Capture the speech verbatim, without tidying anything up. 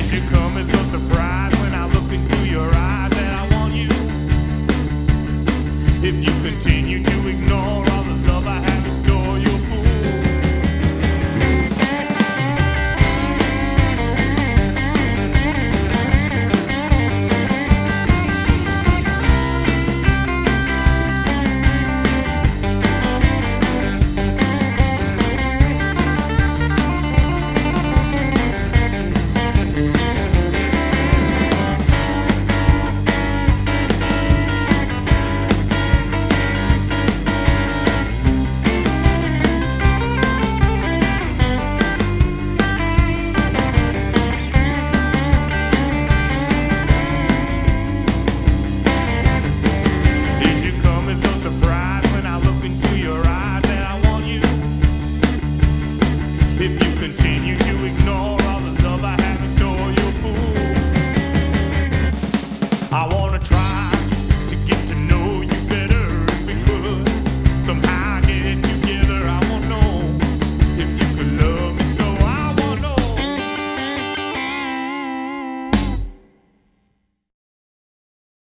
should come as no surprise when I look into your eyes that I want you. If you continue to ignore